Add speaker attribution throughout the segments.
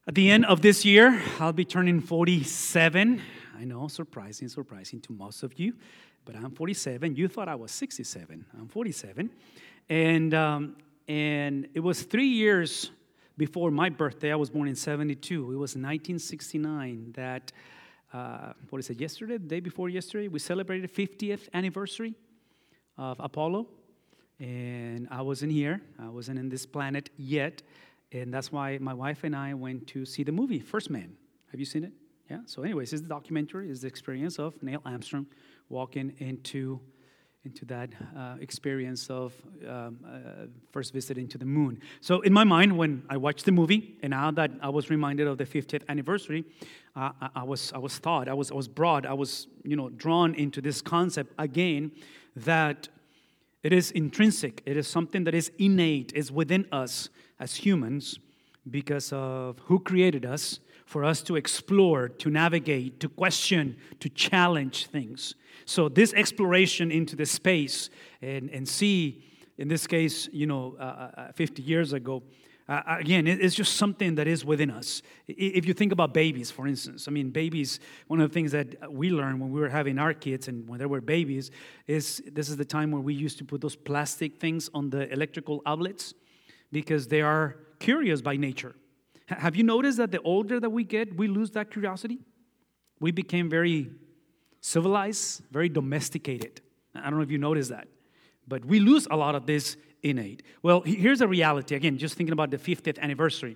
Speaker 1: At the end of this year, I'll be turning 47. I know, surprising to most of you, but I'm 47. You thought I was 67. I'm 47. And it was 3 years before my birthday. I was born in 72. It was 1969 that, yesterday, the day before yesterday, we celebrated the 50th anniversary of Apollo. And I wasn't here. I wasn't in this planet yet. And that's why my wife and I went to see the movie, First Man. Have you seen it? Yeah? So anyways, this is the documentary. It's the experience of Neil Armstrong walking into that experience of first visit into the moon. So in my mind, when I watched the movie, and now that I was reminded of the 50th anniversary, I was drawn into this concept again that it is intrinsic. It is something that is innate, is within us as humans because of who created us, for us to explore, to navigate, to question, to challenge things. So this exploration into the space and see, in this case, 50 years ago, again, it's just something that is within us. If you think about babies, for instance, babies, one of the things that we learned when we were having our kids and when they were babies is this is the time where we used to put those plastic things on the electrical outlets because they are curious by nature. Have you noticed that the older that we get, we lose that curiosity? We became very civilized, very domesticated. I don't know if you noticed that, but we lose a lot of this innate. Well, here's a reality. Again, just thinking about the 50th anniversary.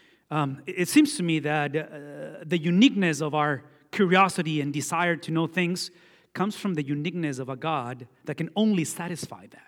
Speaker 1: It seems to me that the uniqueness of our curiosity and desire to know things comes from the uniqueness of a God that can only satisfy that.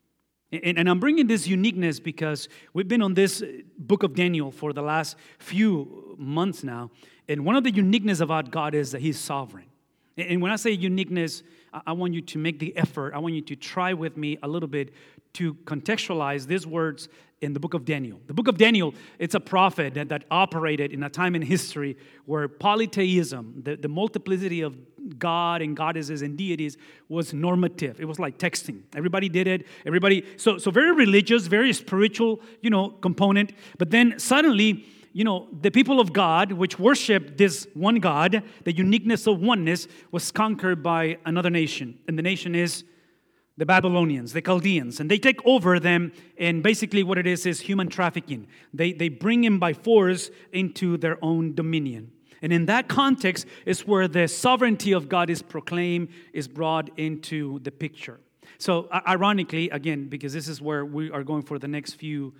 Speaker 1: And I'm bringing this uniqueness because we've been on this book of Daniel for the last few months now. And one of the uniqueness about God is that He's sovereign. And when I say uniqueness, I want you to make the effort. I want you to try with me a little bit to contextualize these words in the book of Daniel. The book of Daniel, it's a prophet that operated in a time in history where polytheism, the multiplicity of God and goddesses and deities was normative. It was like texting. Everybody did it. So very religious, very spiritual, component. But then suddenly, the people of God, which worshiped this one God, the uniqueness of oneness, was conquered by another nation. And the nation is the Babylonians, the Chaldeans. And they take over them, and basically what it is human trafficking. They bring them by force into their own dominion. And in that context is where the sovereignty of God is proclaimed, is brought into the picture. So ironically, again, because this is where we are going for the next few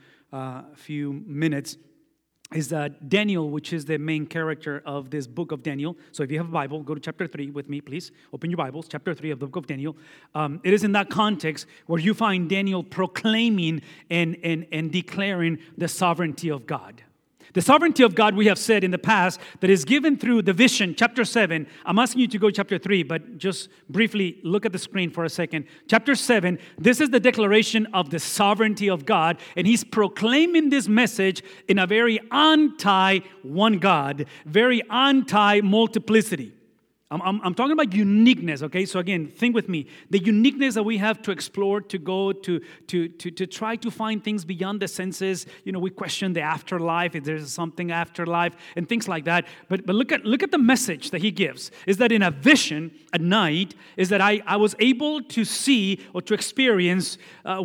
Speaker 1: minutes, is that Daniel, which is the main character of this book of Daniel. So if you have a Bible, go to chapter 3 with me, please. Open your Bibles, chapter 3 of the book of Daniel. It is in that context where you find Daniel proclaiming and declaring the sovereignty of God. The sovereignty of God, we have said in the past, that is given through the vision, chapter 7. I'm asking you to go to chapter 3, but just briefly look at the screen for a second. Chapter 7, this is the declaration of the sovereignty of God, and he's proclaiming this message in a very anti-one God, very anti-multiplicity. I'm talking about uniqueness, okay? So again, think with me. The uniqueness that we have to explore, to go to try to find things beyond the senses. We question the afterlife, if there's something afterlife, and things like that. But look at the message that he gives. Is that in a vision at night, is that I was able to see or to experience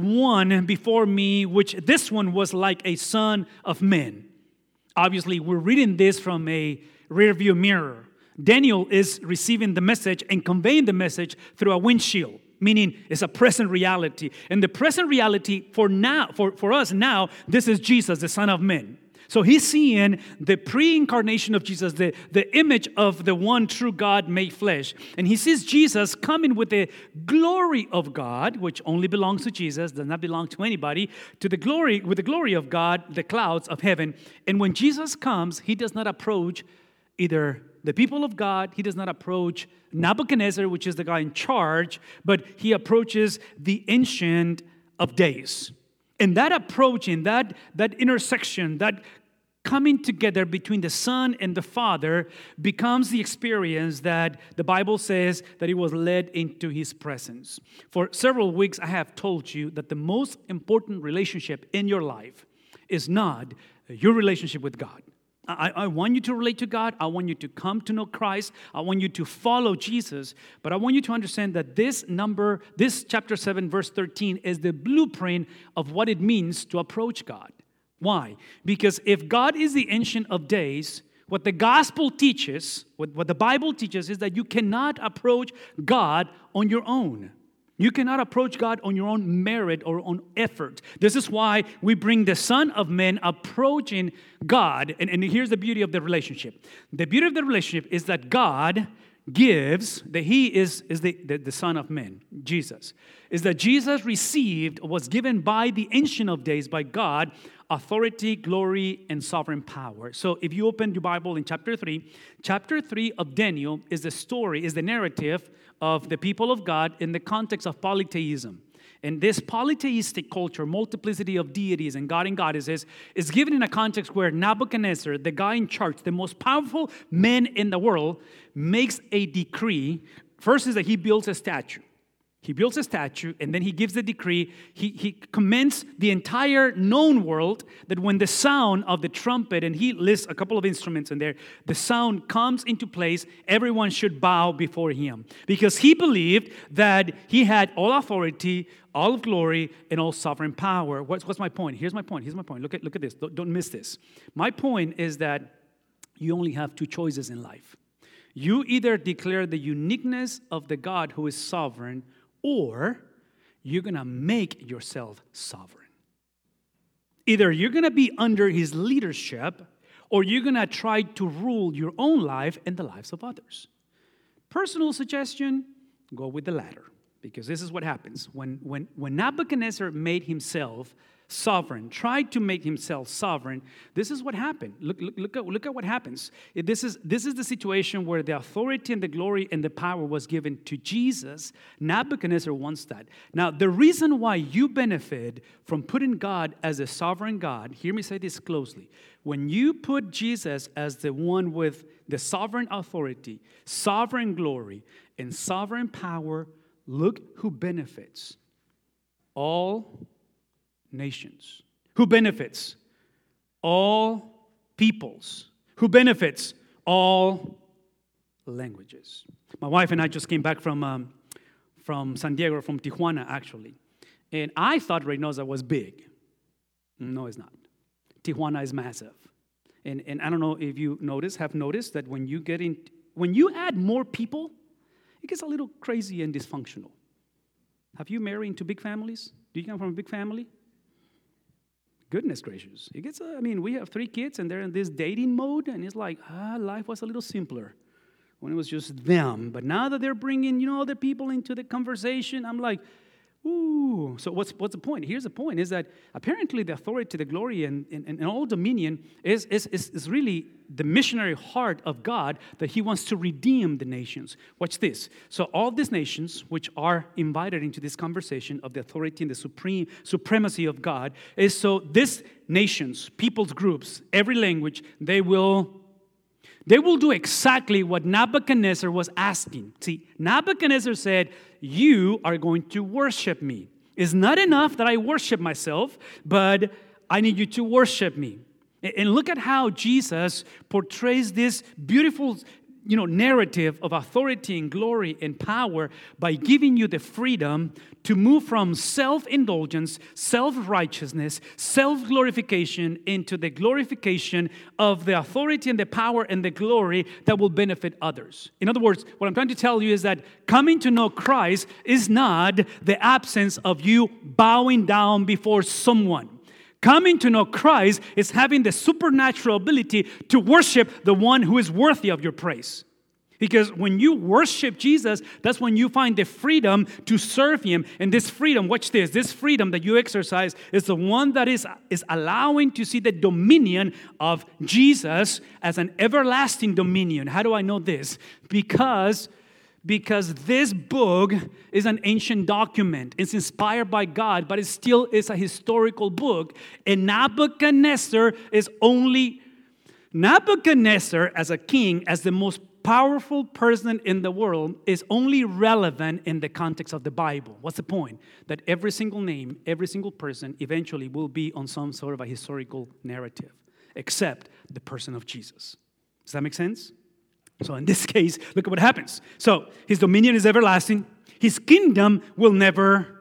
Speaker 1: one before me, which this one was like a son of man. Obviously, we're reading this from a rearview mirror. Daniel is receiving the message and conveying the message through a windshield, meaning it's a present reality. And the present reality for us now, this is Jesus, the Son of Man. So he's seeing the pre-incarnation of Jesus, the image of the one true God made flesh. And he sees Jesus coming with the glory of God, which only belongs to Jesus, does not belong to anybody, with the glory of God, the clouds of heaven. And when Jesus comes, he does not approach either the people of God, he does not approach Nebuchadnezzar, which is the guy in charge, but he approaches the Ancient of Days. And that approaching, that intersection, that coming together between the Son and the Father becomes the experience that the Bible says that he was led into his presence. For several weeks, I have told you that the most important relationship in your life is not your relationship with God. I want you to relate to God. I want you to come to know Christ. I want you to follow Jesus. But I want you to understand that this chapter 7, verse 13, is the blueprint of what it means to approach God. Why? Because if God is the Ancient of Days, what the gospel teaches, what the Bible teaches, is that you cannot approach God on your own. You cannot approach God on your own merit or on effort. This is why we bring the Son of Man approaching God. And here's the beauty of the relationship. The beauty of the relationship is that God gives, that He is the Son of Man, Jesus. Is that Jesus was given by the Ancient of Days, by God, authority, glory, and sovereign power. So if you open your Bible in chapter 3 of Daniel is the narrative of the people of God in the context of polytheism. And this polytheistic culture, multiplicity of deities and God and goddesses, is given in a context where Nebuchadnezzar, the guy in charge, the most powerful man in the world, makes a decree. First is that he builds a statue. He builds a statue, and then he gives the decree. He commands the entire known world that when the sound of the trumpet, and he lists a couple of instruments in there, the sound comes into place, everyone should bow before him. Because he believed that he had all authority, all glory, and all sovereign power. What's my point? Here's my point. Look at this. Don't miss this. My point is that you only have two choices in life. You either declare the uniqueness of the God who is sovereign, or you're going to make yourself sovereign. Either you're going to be under His leadership, or you're going to try to rule your own life and the lives of others. Personal suggestion, go with the latter. Because this is what happens. When Nebuchadnezzar made himself sovereign, tried to make himself sovereign, this is what happened. Look at what happens. This is the situation where the authority and the glory and the power was given to Jesus. Nebuchadnezzar wants that. Now, the reason why you benefit from putting God as a sovereign God, hear me say this closely. When you put Jesus as the one with the sovereign authority, sovereign glory, and sovereign power, look who benefits. All nations. Who benefits? All peoples. Who benefits? All languages. My wife and I just came back from San Diego, from Tijuana, actually. And I thought Reynosa was big. No, it's not. Tijuana is massive. And I don't know if you have noticed that when you add more people, it gets a little crazy and dysfunctional. Have you married into big families? Do you come from a big family? Goodness gracious. It gets, we have 3 kids and they're in this dating mode, and it's like, life was a little simpler when it was just them. But now that they're bringing, other people into the conversation, I'm like, ooh. So what's the point? Here's the point, is that apparently the authority, the glory, and all dominion is really the missionary heart of God, that He wants to redeem the nations. Watch this. So all these nations, which are invited into this conversation of the authority and the supremacy of God, is so these nations, peoples, groups, every language, they will do exactly what Nebuchadnezzar was asking. See, Nebuchadnezzar said, you are going to worship me. It's not enough that I worship myself, but I need you to worship me. And look at how Jesus portrays this beautiful narrative of authority and glory and power by giving you the freedom to move from self-indulgence, self-righteousness, self-glorification into the glorification of the authority and the power and the glory that will benefit others. In other words, what I'm trying to tell you is that coming to know Christ is not the absence of you bowing down before someone. Coming to know Christ is having the supernatural ability to worship the one who is worthy of your praise. Because when you worship Jesus, that's when you find the freedom to serve Him. And this freedom, watch this freedom that you exercise is the one that is allowing to see the dominion of Jesus as an everlasting dominion. How do I know this? Because this book is an ancient document. It's inspired by God, but it still is a historical book. And Nebuchadnezzar as a king, as the most powerful person in the world, is only relevant in the context of the Bible. What's the point? That every single name, every single person eventually will be on some sort of a historical narrative. except the person of Jesus. Does that make sense? So in this case, look at what happens. So his dominion is everlasting. His kingdom will never.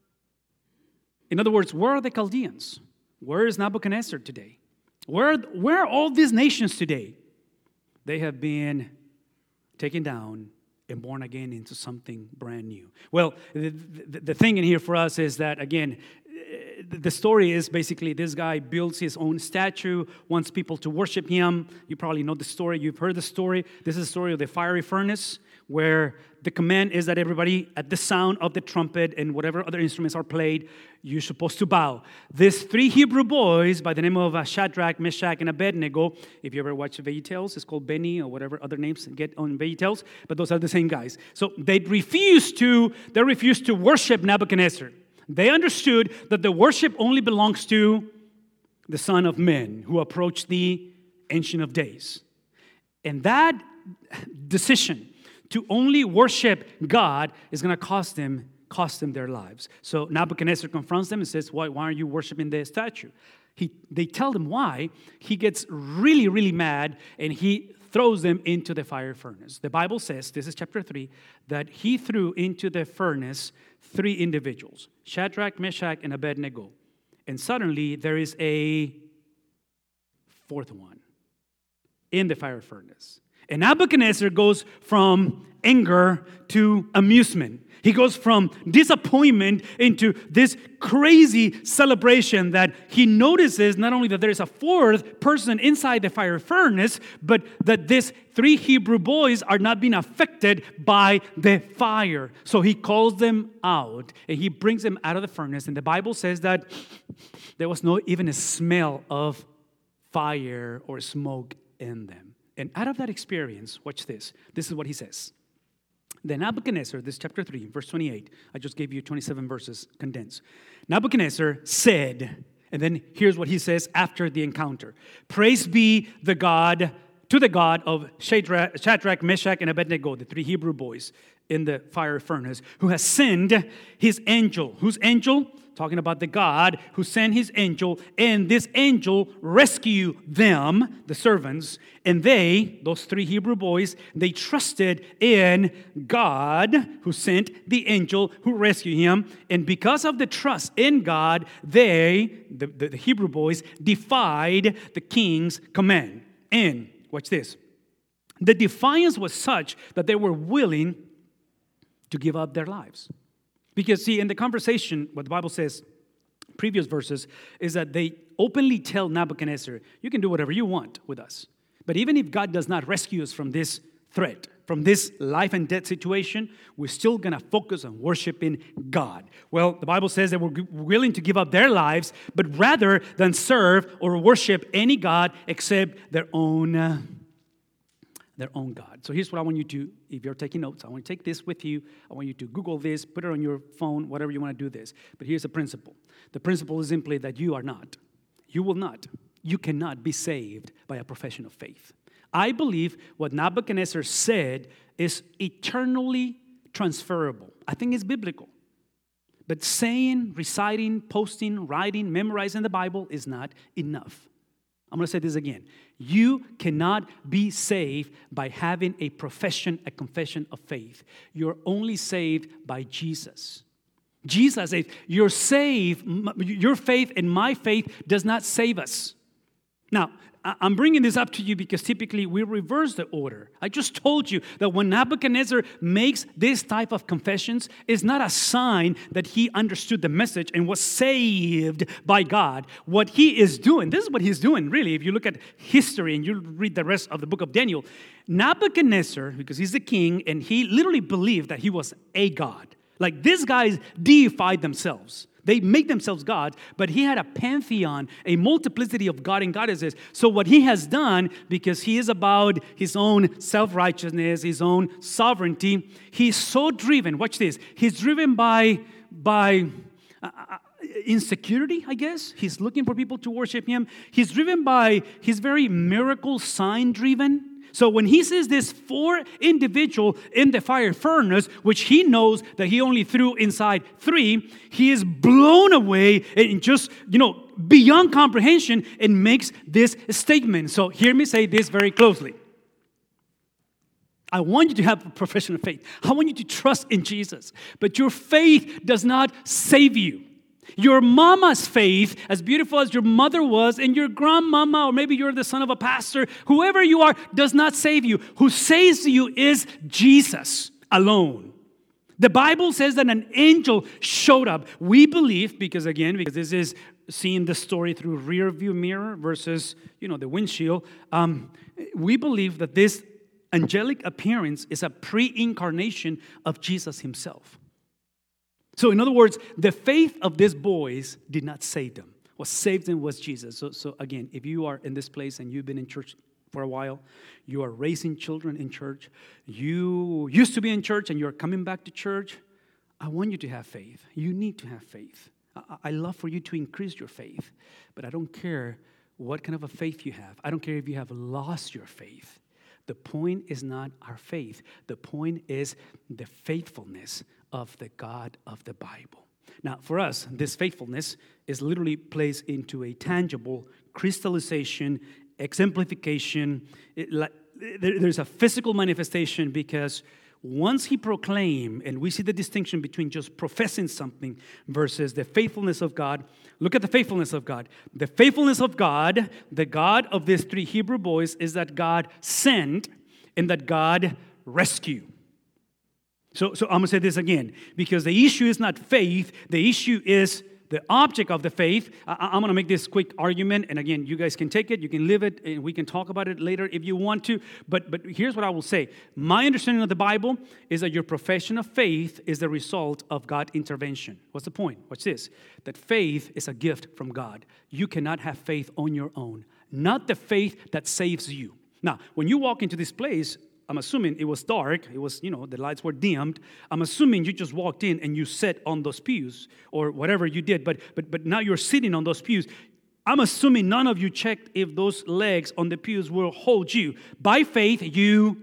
Speaker 1: In other words, where are the Chaldeans? Where is Nebuchadnezzar today? Where are all these nations today? They have been taken down and born again into something brand new. Well, the thing in here for us is that, again, the story is basically this guy builds his own statue, wants people to worship him. You probably know the story. You've heard the story. This is the story of the fiery furnace, where the command is that everybody, at the sound of the trumpet and whatever other instruments are played, you're supposed to bow. These 3 Hebrew boys by the name of Shadrach, Meshach, and Abednego, if you ever watch VeggieTales, it's called Benny or whatever other names get on VeggieTales, but those are the same guys. So they refused to worship Nebuchadnezzar. They understood that the worship only belongs to the Son of Man who approached the Ancient of Days. And that decision to only worship God is going to cost them their lives. So Nebuchadnezzar confronts them and says, why aren't you worshiping the statue? They tell him why. He gets really, really mad, and he throws them into the fire furnace. The Bible says, this is chapter 3, that he threw into the furnace 3 individuals, Shadrach, Meshach, and Abednego. And suddenly there is a 4th one in the fire furnace. And Nebuchadnezzar goes from anger to amusement. He goes from disappointment into this crazy celebration that he notices not only that there is a 4th person inside the fire furnace, but that these 3 Hebrew boys are not being affected by the fire. So he calls them out and he brings them out of the furnace. And the Bible says that there was no even a smell of fire or smoke in them. And out of that experience, watch this. This is what he says. Then Nebuchadnezzar, this chapter 3, verse 28. I just gave you 27 verses condensed. Nebuchadnezzar said, and then here's what he says after the encounter. Praise be the God, to the God of Shadrach, Meshach, and Abednego, the 3 Hebrew boys in the fire furnace, who has sent his angel. Whose angel? Talking about the God who sent his angel, and this angel rescued them, the servants, and they, those 3 Hebrew boys, they trusted in God who sent the angel who rescued him, and because of the trust in God, they, the Hebrew boys, defied the king's command. And, watch this, the defiance was such that they were willing to give up their lives. Because, see, in the conversation, what the Bible says, previous verses, is that they openly tell Nebuchadnezzar, you can do whatever you want with us. But even if God does not rescue us from this threat, from this life and death situation, we're still going to focus on worshiping God. Well, the Bible says they were willing to give up their lives, but rather than serve or worship any God except their own God. So here's what I want you to, if you're taking notes, I want to take this with you. I want you to Google this, put it on your phone, whatever you want to do this. But here's the principle. The principle is simply that you cannot be saved by a profession of faith. I believe what Nebuchadnezzar said is eternally transferable. I think it's biblical. But saying, reciting, posting, writing, memorizing the Bible is not enough. I'm going to say this again. You cannot be saved by having a profession, a confession of faith. You're only saved by Jesus. Jesus says, you're saved, your faith and my faith does not save us. Now, I'm bringing this up to you because typically we reverse the order. I just told you that when Nebuchadnezzar makes this type of confessions, it's not a sign that he understood the message and was saved by God. What he is doing, this is what he's doing, really. If you look at history and you read the rest of the book of Daniel, Nebuchadnezzar, because he's the king, and he literally believed that he was a god. Like these guys deified themselves. They make themselves gods, but he had a pantheon, a multiplicity of God and goddesses. So what he has done, because he is about his own self-righteousness, his own sovereignty, he's so driven, watch this, he's driven by insecurity, I guess. He's looking for people to worship him. He's driven by, he's very miracle sign driven. So when he sees this 4 individual in the fire furnace, which he knows that he only threw inside 3, he is blown away and just, beyond comprehension, and makes this statement. So hear me say this very closely. I want you to have a profession of faith. I want you to trust in Jesus. But your faith does not save you. Your mama's faith, as beautiful as your mother was, and your grandmama, or maybe you're the son of a pastor, whoever you are, does not save you. Who saves you is Jesus alone. The Bible says that an angel showed up. We believe, because this is seeing the story through rear view mirror versus, the windshield. We believe that this angelic appearance is a pre-incarnation of Jesus himself. So in other words, the faith of these boys did not save them. What saved them was Jesus. So again, if you are in this place and you've been in church for a while, you are raising children in church, you used to be in church and you're coming back to church, I want you to have faith. You need to have faith. I love for you to increase your faith, but I don't care what kind of a faith you have. I don't care if you have lost your faith. The point is not our faith. The point is the faithfulness of the God of the Bible. Now, for us, this faithfulness is literally placed into a tangible crystallization, exemplification. There's a physical manifestation because once he proclaimed, and we see the distinction between just professing something versus the faithfulness of God. Look at the faithfulness of God. The faithfulness of God, the God of these 3 Hebrew boys, is that God sent and that God rescued. So I'm going to say this again, because the issue is not faith, the issue is the object of the faith. I'm going to make this quick argument, and again, you guys can take it, you can live it, and we can talk about it later if you want to, but here's what I will say. My understanding of the Bible is that your profession of faith is the result of God's intervention. What's the point? Watch this. That faith is a gift from God. You cannot have faith on your own, not the faith that saves you. Now, when you walk into this place, I'm assuming it was dark. It was, the lights were dimmed. I'm assuming you just walked in and you sat on those pews or whatever you did. But now you're sitting on those pews. I'm assuming none of you checked if those legs on the pews will hold you. By faith, you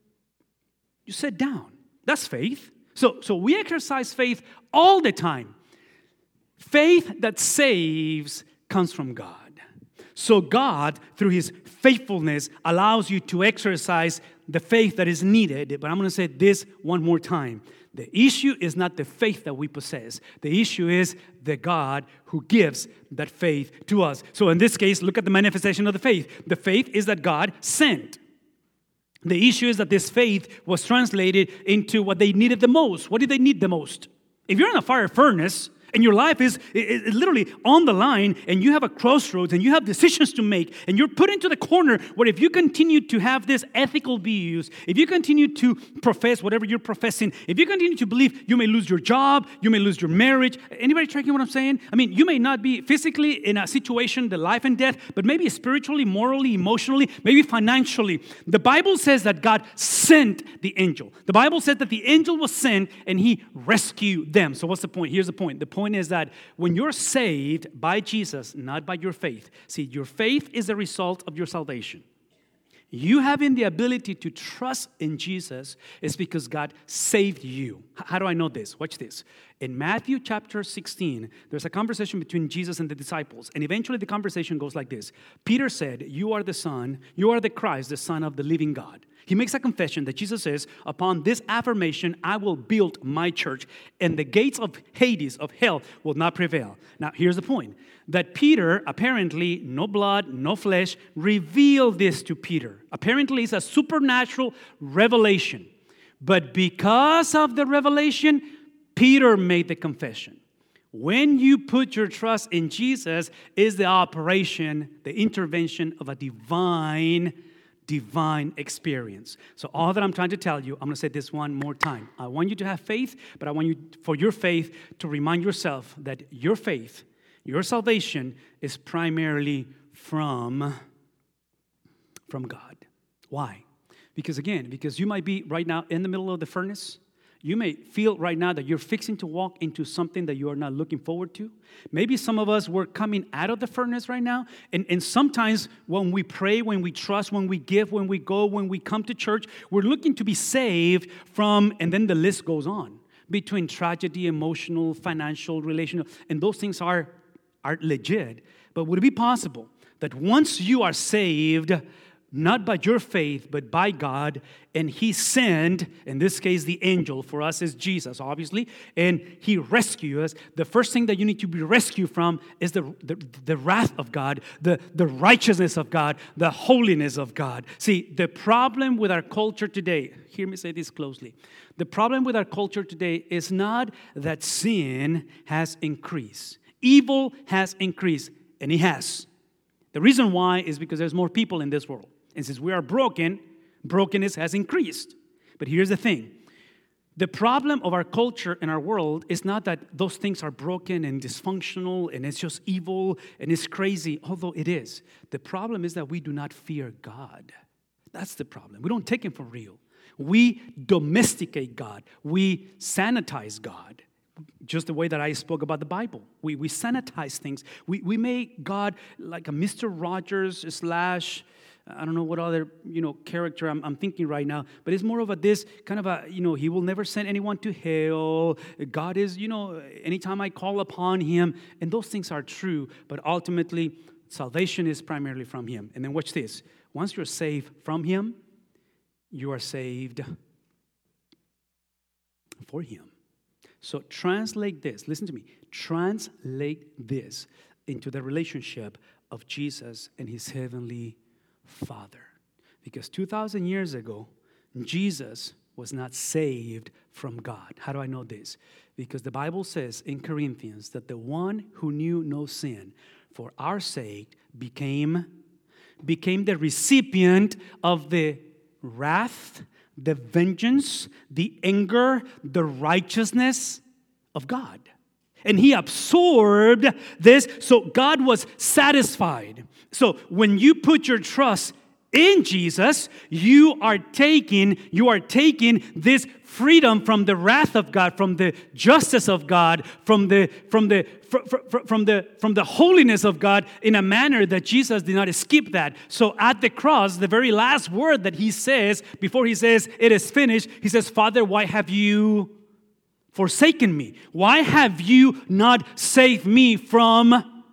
Speaker 1: sat down. That's faith. So we exercise faith all the time. Faith that saves comes from God. So God, through his faithfulness, allows you to exercise the faith that is needed. But I'm going to say this one more time. The issue is not the faith that we possess. The issue is the God who gives that faith to us. So in this case, look at the manifestation of the faith. The faith is that God sent. The issue is that this faith was translated into what they needed the most. What did they need the most? If you're in a fire furnace, and your life is literally on the line, and you have a crossroads, and you have decisions to make, and you're put into the corner where if you continue to have these ethical views, if you continue to profess whatever you're professing, if you continue to believe, you may lose your job, you may lose your marriage. Anybody tracking what I'm saying? I mean, you may not be physically in a situation, the life and death, but maybe spiritually, morally, emotionally, maybe financially. The Bible says that God sent the angel. The Bible said that the angel was sent, and he rescued them. So what's the point? Here's the point. The point is that when you're saved by Jesus, not by your faith. See, your faith is the result of your salvation. You having the ability to trust in Jesus is because God saved you. How do I know this? Watch this. In Matthew chapter 16, there's a conversation between Jesus and the disciples. And eventually the conversation goes like this. Peter said, you are the Son, you are the Christ, the Son of the living God. He makes a confession that Jesus says, upon this affirmation, I will build my church, and the gates of Hades, of hell, will not prevail. Now, here's the point. That Peter, apparently, no blood, no flesh, revealed this to Peter. Apparently, it's a supernatural revelation. But because of the revelation, Peter made the confession. When you put your trust in Jesus, is the operation, the intervention of a divine experience. So all that I'm trying to tell you, I'm going to say this one more time. I want you to have faith, but I want you, for your faith, to remind yourself that your faith, your salvation is primarily from God. Why? Because you might be right now in the middle of the furnace. You may feel right now that you're fixing to walk into something that you are not looking forward to. Maybe some of us, we're coming out of the furnace right now. And sometimes when we pray, when we trust, when we give, when we go, when we come to church, we're looking to be saved from, and then the list goes on, between tragedy, emotional, financial, relational, and those things are legit. But would it be possible that once you are saved, not by your faith, but by God, and He sent, in this case, the angel, for us is Jesus, obviously, and He rescued us, the first thing that you need to be rescued from is the wrath of God, the righteousness of God, the holiness of God. See, the problem with our culture today, hear me say this closely, the problem with our culture today is not that sin has increased. Evil has increased, and it has. The reason why is because there's more people in this world. And since we are broken, brokenness has increased. But here's the thing. The problem of our culture and our world is not that those things are broken and dysfunctional and it's just evil and it's crazy, although it is. The problem is that we do not fear God. That's the problem. We don't take Him for real. We domesticate God. We sanitize God. Just the way that I spoke about the Bible. We sanitize things. We make God like a Mr. Rogers / I don't know what other, character I'm thinking right now, but it's more of this kind of He will never send anyone to hell. God is, anytime I call upon Him, and those things are true, but ultimately, salvation is primarily from Him. And then watch this. Once you're saved from Him, you are saved for Him. So translate this, listen to me, translate this into the relationship of Jesus and His heavenly Father. Because 2,000 years ago, Jesus was not saved from God. How do I know this? Because the Bible says in Corinthians that the one who knew no sin for our sake became the recipient of the wrath, the vengeance, the anger, the righteousness of God. And He absorbed this, so God was satisfied. So when you put your trust in Jesus, you are taking this freedom from the wrath of God, from the justice of God, from the holiness of God in a manner that Jesus did not skip that. So at the cross, the very last word that He says, before He says, it is finished, He says, Father, why have you forsaken me? Why have you not saved me from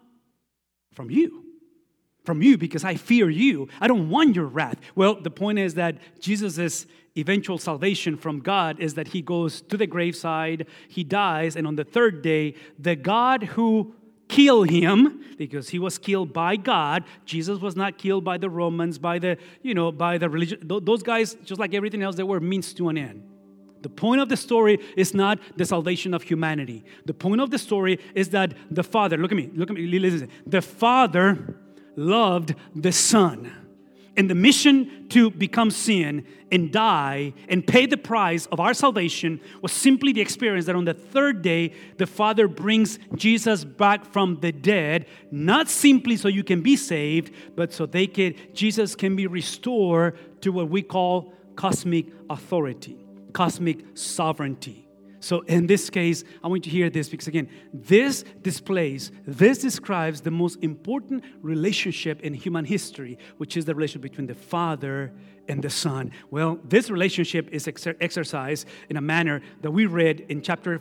Speaker 1: you? From you, because I fear you. I don't want your wrath. Well, the point is that Jesus' eventual salvation from God is that He goes to the graveside, He dies, and on the third day, the God who killed Him, because He was killed by God, Jesus was not killed by the Romans, by the religion. Those guys, just like everything else, they were means to an end. The point of the story is not the salvation of humanity. The point of the story is that the Father, look at me, listen. The Father loved the Son. And the mission to become sin and die and pay the price of our salvation was simply the experience that on the third day, the Father brings Jesus back from the dead, not simply so you can be saved, but so Jesus can be restored to what we call cosmic authority, cosmic sovereignty. So in this case, I want you to hear this because again, this describes the most important relationship in human history, which is the relationship between the Father and the Son. Well, this relationship is exercised in a manner that we read in chapter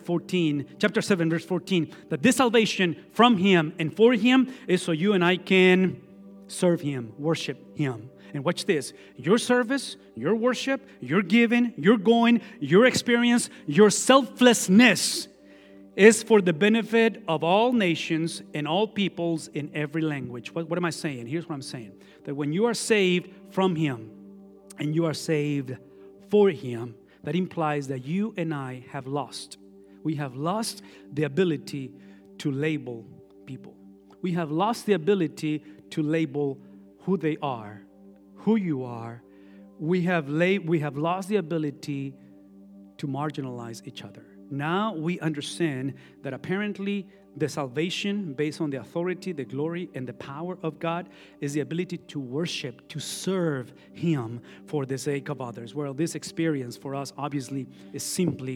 Speaker 1: 7, verse 14, that this salvation from Him and for Him is so you and I can serve Him, worship Him. And watch this, your service, your worship, your giving, your going, your experience, your selflessness is for the benefit of all nations and all peoples in every language. What am I saying? Here's what I'm saying. That when you are saved from Him and you are saved for Him, that implies that you and I have lost. We have lost the ability to label people. We have lost the ability to label who they are, who you are. We have lost the ability to marginalize each other. Now we understand that apparently the salvation based on the authority, the glory, and the power of God is the ability to worship, to serve Him for the sake of others. Well, this experience for us obviously is simply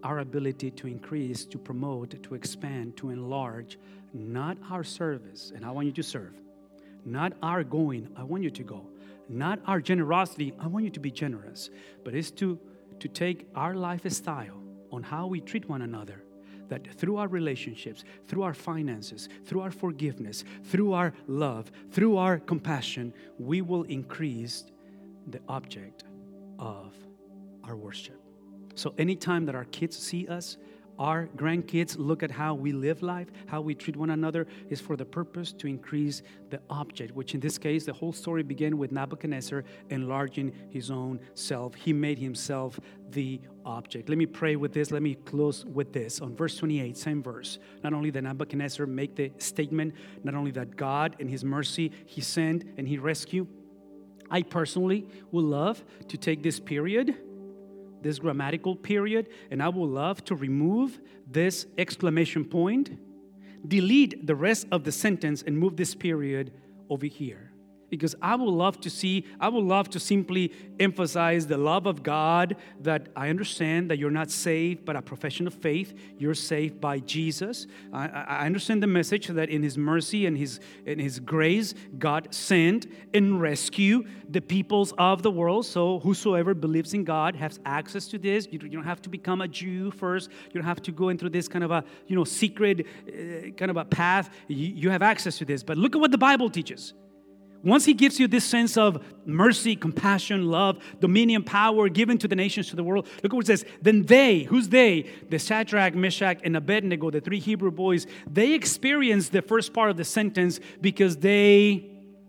Speaker 1: our ability to increase, to promote, to expand, to enlarge, not our service, and I want you to serve, not our going, I want you to go, not our generosity, I want you to be generous, but it's to take our lifestyle on how we treat one another, that through our relationships, through our finances, through our forgiveness, through our love, through our compassion, we will increase the object of our worship. So anytime that our kids see us, our grandkids look at how we live life, how we treat one another, is for the purpose to increase the object, which in this case, the whole story began with Nebuchadnezzar enlarging his own self. He made himself the object. Let me pray with this. Let me close with this. On verse 28, same verse. Not only did Nebuchadnezzar make the statement, not only that God in his mercy, he sent and he rescued. I personally would love to take this period, this grammatical period, and I would love to remove this exclamation point, delete the rest of the sentence, and move this period over here. Because I would love to simply emphasize the love of God, that I understand that you're not saved by a profession of faith. You're saved by Jesus. I understand the message that in His mercy and His grace, God sent and rescued the peoples of the world. So whosoever believes in God has access to this. You don't have to become a Jew first. You don't have to go into this kind of a secret kind of a path. You have access to this. But look at what the Bible teaches. Once He gives you this sense of mercy, compassion, love, dominion, power given to the nations, to the world, look at what it says. Then they, who's they? The Shadrach, Meshach, and Abednego, the three Hebrew boys, they experienced the first part of the sentence because they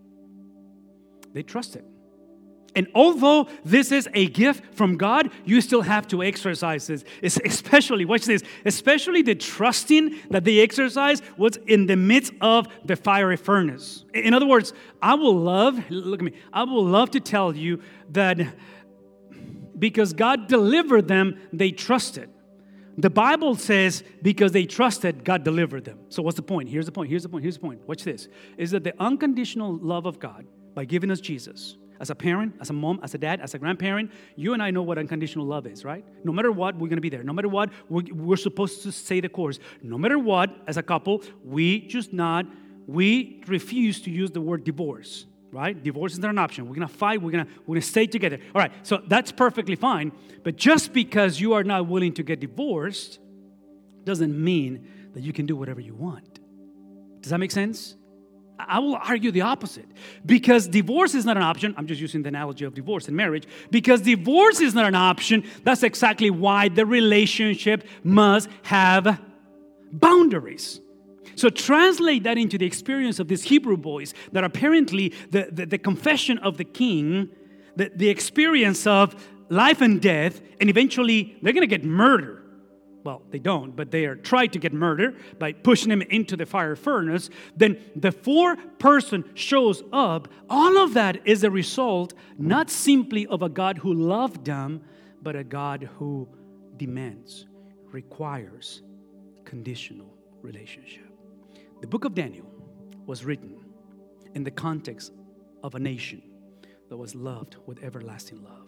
Speaker 1: trusted. And although this is a gift from God, you still have to exercise this. Especially, watch this, especially the trusting that they exercise was in the midst of the fiery furnace. In other words, I will love to tell you that because God delivered them, they trusted. The Bible says because they trusted, God delivered them. So what's the point? Here's the point. Watch this. Is that the unconditional love of God by giving us Jesus. As a parent, as a mom, as a dad, as a grandparent, you and I know what unconditional love is, right? No matter what, we're going to be there. No matter what, we're supposed to stay the course. No matter what, as a couple, we refuse to use the word divorce, right? Divorce is not an option. We're going to fight. We're going to stay together. All right, so that's perfectly fine. But just because you are not willing to get divorced doesn't mean that you can do whatever you want. Does that make sense? I will argue the opposite. Because divorce is not an option. I'm just using the analogy of divorce and marriage. Because divorce is not an option, that's exactly why the relationship must have boundaries. So translate that into the experience of these Hebrew boys, that apparently the confession of the king, the experience of life and death, and eventually they're going to get murdered. Well, they don't, but they are tried to get murdered by pushing him into the fire furnace. Then the fourth person shows up. All of that is a result not simply of a God who loved them, but a God who demands, requires conditional relationship. The book of Daniel was written in the context of a nation that was loved with everlasting love.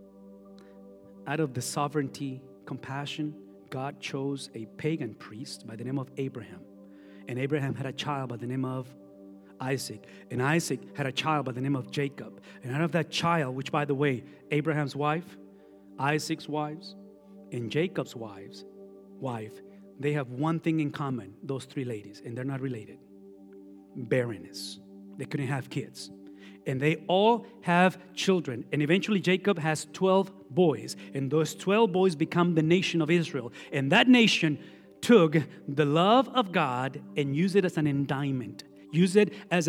Speaker 1: Out of the sovereignty, compassion, God chose a pagan priest by the name of Abraham. And Abraham had a child by the name of Isaac. And Isaac had a child by the name of Jacob. And out of that child, which by the way, Abraham's wife, Isaac's wives, and Jacob's wife, they have one thing in common, those three ladies, and they're not related. Barrenness. They couldn't have kids. And they all have children. And eventually Jacob has 12 boys. And those 12 boys become the nation of Israel. And that nation took the love of God and used it as an endowment. Used it as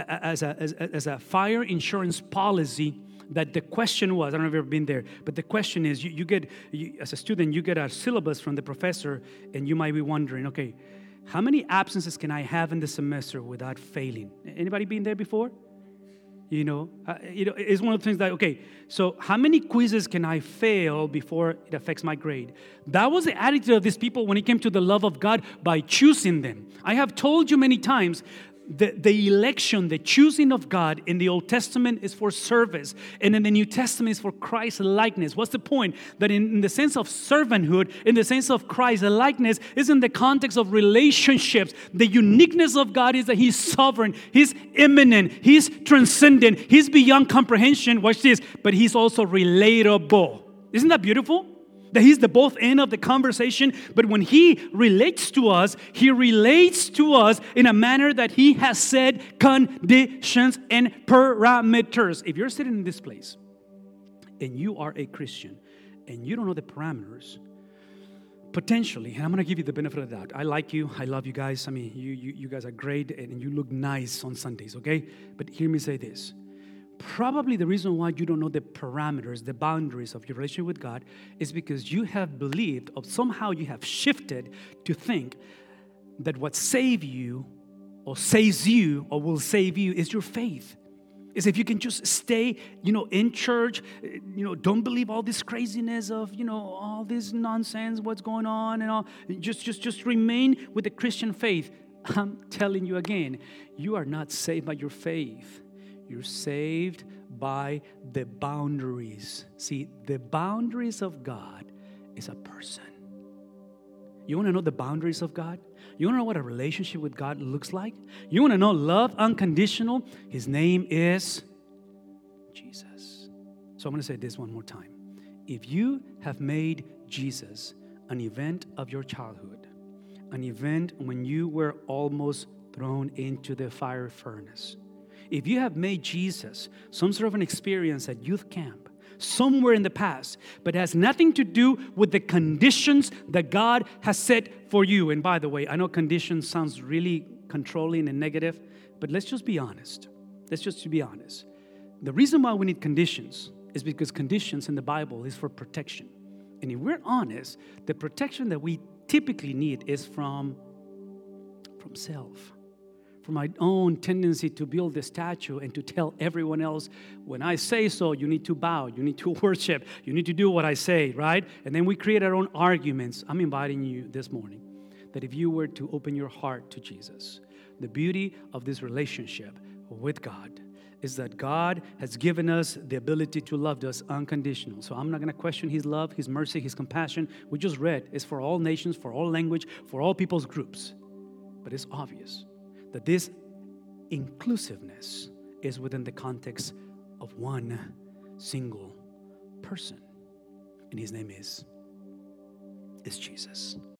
Speaker 1: a fire insurance policy. That the question was, I don't know if you've ever been there, but the question is, as a student, you get a syllabus from the professor, and you might be wondering, okay, how many absences can I have in the semester without failing? Anybody been there before? It's one of the things that, okay, so how many quizzes can I fail before it affects my grade? That was the attitude of these people when it came to the love of God by choosing them. I have told you many times, the election, the choosing of God in the Old Testament is for service, and in the New Testament is for Christ likeness. What's the point? That in the sense of servanthood, in the sense of Christ likeness, is in the context of relationships. The uniqueness of God is that He's sovereign, He's immanent, He's transcendent, He's beyond comprehension. Watch this, but He's also relatable. Isn't that beautiful? That He's the both end of the conversation, but when He relates to us in a manner that He has set conditions and parameters. If you're sitting in this place and you are a Christian and you don't know the parameters, potentially, and I'm going to give you the benefit of the doubt. I like you. I love you guys. I mean, you guys are great and you look nice on Sundays, okay? But hear me say this. Probably the reason why you don't know the parameters, the boundaries of your relationship with God is because you have believed, or somehow you have shifted to think that what saves you or will save you is your faith. Is if you can just stay, in church, don't believe all this craziness of, all this nonsense, what's going on and all. Just remain with the Christian faith. I'm telling you again, you are not saved by your faith. You're saved by the boundaries. See, the boundaries of God is a person. You want to know the boundaries of God? You want to know what a relationship with God looks like? You want to know love unconditional? His name is Jesus. So I'm going to say this one more time. If you have made Jesus an event of your childhood, an event when you were almost thrown into the fire furnace, if you have made Jesus some sort of an experience at youth camp, somewhere in the past, but has nothing to do with the conditions that God has set for you. And by the way, I know conditions sounds really controlling and negative, but let's just be honest. Let's just be honest. The reason why we need conditions is because conditions in the Bible is for protection. And if we're honest, the protection that we typically need is from self. From my own tendency to build a statue and to tell everyone else, when I say so, you need to bow, you need to worship, you need to do what I say, right? And then we create our own arguments. I'm inviting you this morning that if you were to open your heart to Jesus, the beauty of this relationship with God is that God has given us the ability to love us unconditional. So I'm not going to question His love, His mercy, His compassion. We just read it's for all nations, for all language, for all people's groups. But it's obvious that this inclusiveness is within the context of one single person. And His name is Jesus.